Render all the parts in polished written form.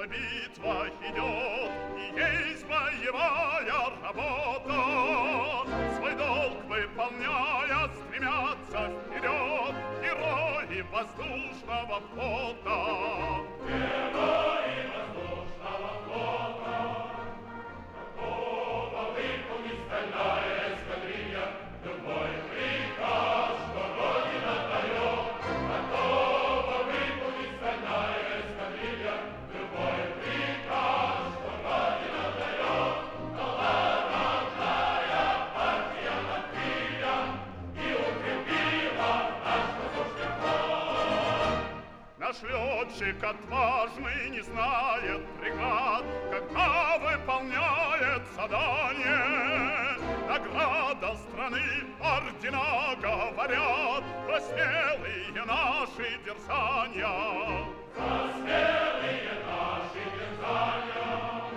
битва, битва идет, и есть боевая работа. Свой долг выполняя, стремятся вперед герои воздушного флота. Герои воздушного флота. Готова выполнить стальная эскадрилья любой приказ, что Родина дает. Готова выполнить стальная эскадрилья любой приказ, что Родина дает. Дала родная партия над крылья и укрепила наш воздушный флот. Наш летчик отважный не знает преград, когда выполняет задание. Награда страны ордена говорят про смелые наши дерзания. За смелые наши дерзания.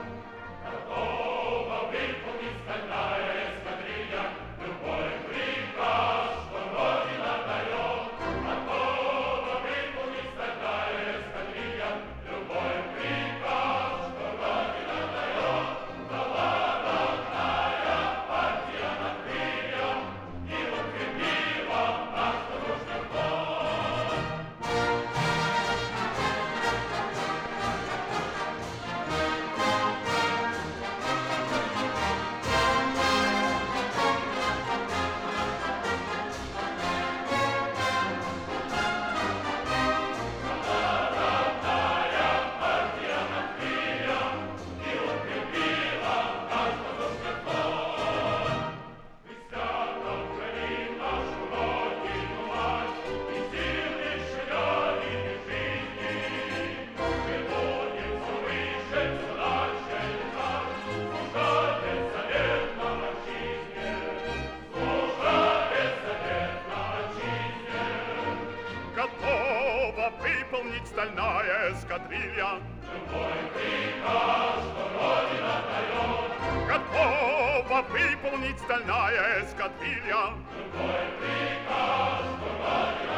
Готова выполнить стальная эскадрилья любой приказ, что Родина дает. Готова выполнить стальная эскадрилья любой приказ, что Родина дает. Дала родная партия над крылья и укрепила наш воздушный флот. Готова выполнить стальная эскадрилья любой приказ, что Родина дает. Готова выполнить стальная эскадрилья любой приказ, что Родина